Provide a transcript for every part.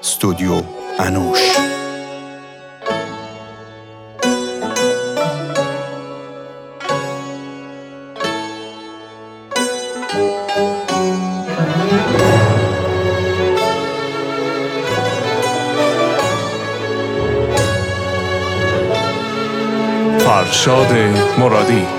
استودیو انوش. فرشاد مرادی.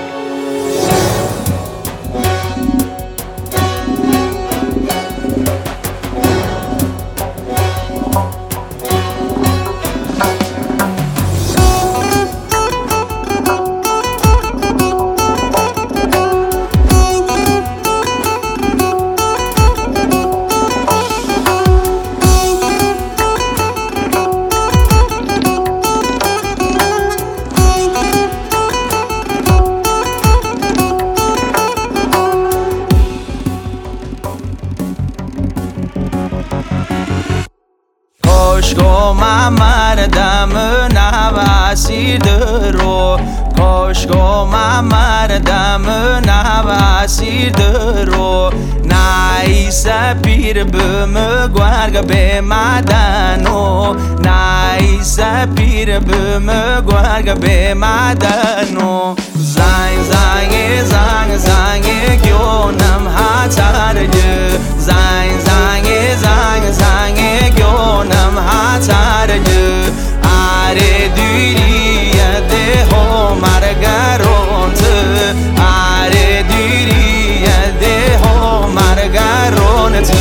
کاشکو من مردم نواسیر درو، کاشکو من مردم نواسیر درو، نایسا پیر بمگوارگ به مدنو، نایسا پیر بمگوارگ به مدنو. زنگ زنگ زنگ زنگ گیونم هاترگه، زنگ زنگ زنگ زنگ گیونم هاترگه. آره دیریه ده ها مرگرونت، آره دیریه ده ها مرگرونت.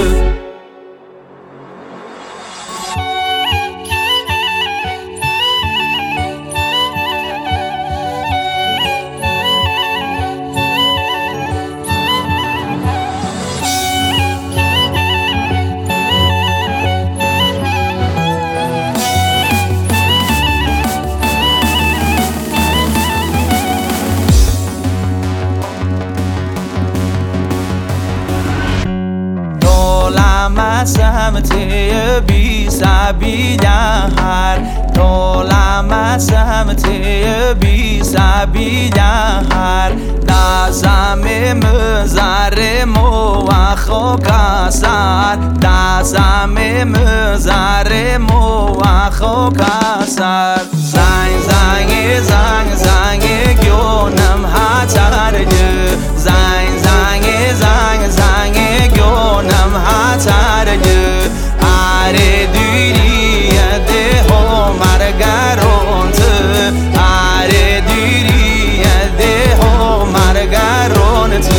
سمتی بی سبی هر دولم سمتی بی سبی هر دازم مزار مو خاکستر، دازم مزار مو خاکستر. زنگ زنگ زنگ زنگ گیونم هاترگه، زنگ زنگ زنگ زنگ گیونم هاترگه. آره دیریه ده ها مرگرونت، آره دیریه ده ها مرگرونت.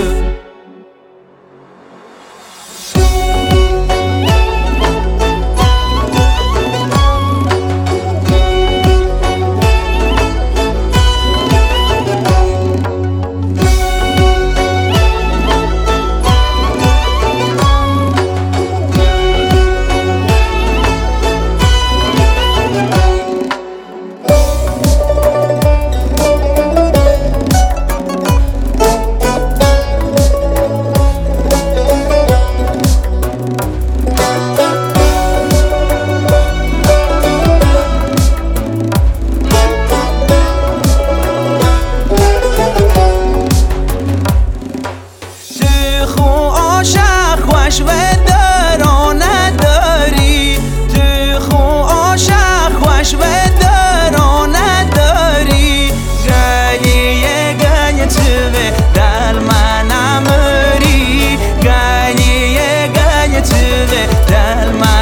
خوش و درانه داری، تو خو عاشق خوش و درانه داری. گلیه گلیه توی دل من امری، گلیه گلیه توی دل من